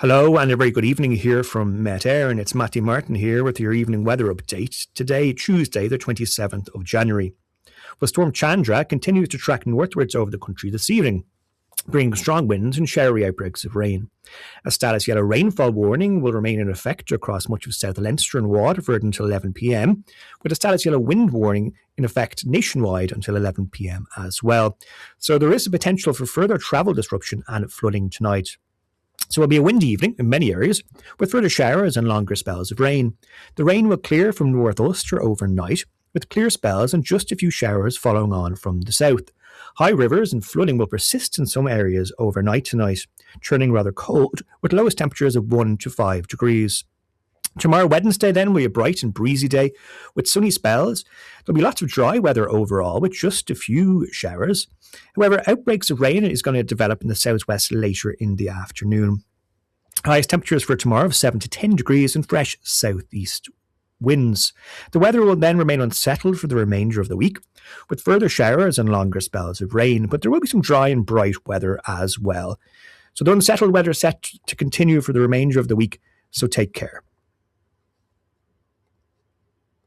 Hello and a very good evening here from Met Air, and it's Matty Martin here with your evening weather update. Today, Tuesday, the 27th of January. Well, Storm Chandra continues to track northwards over the country this evening, bringing strong winds and showery outbreaks of rain. A status yellow rainfall warning will remain in effect across much of South Leinster and Waterford until 11 p.m, with a status yellow wind warning in effect nationwide until 11 p.m. as well. So there is a potential for further travel disruption and flooding tonight. So it'll be a windy evening in many areas, with further showers and longer spells of rain. The rain will clear from North Ulster overnight, with clear spells and just a few showers following on from the south. High rivers and flooding will persist in some areas overnight tonight, turning rather cold, with lowest temperatures of 1 to 5 degrees. Tomorrow, Wednesday, then, will be a bright and breezy day with sunny spells. There'll be lots of dry weather overall, with just a few showers. However, outbreaks of rain is going to develop in the southwest later in the afternoon. Highest temperatures for tomorrow of 7 to 10 degrees and fresh southeast winds. The weather will then remain unsettled for the remainder of the week, with further showers and longer spells of rain, but there will be some dry and bright weather as well. So the unsettled weather is set to continue for the remainder of the week, so take care.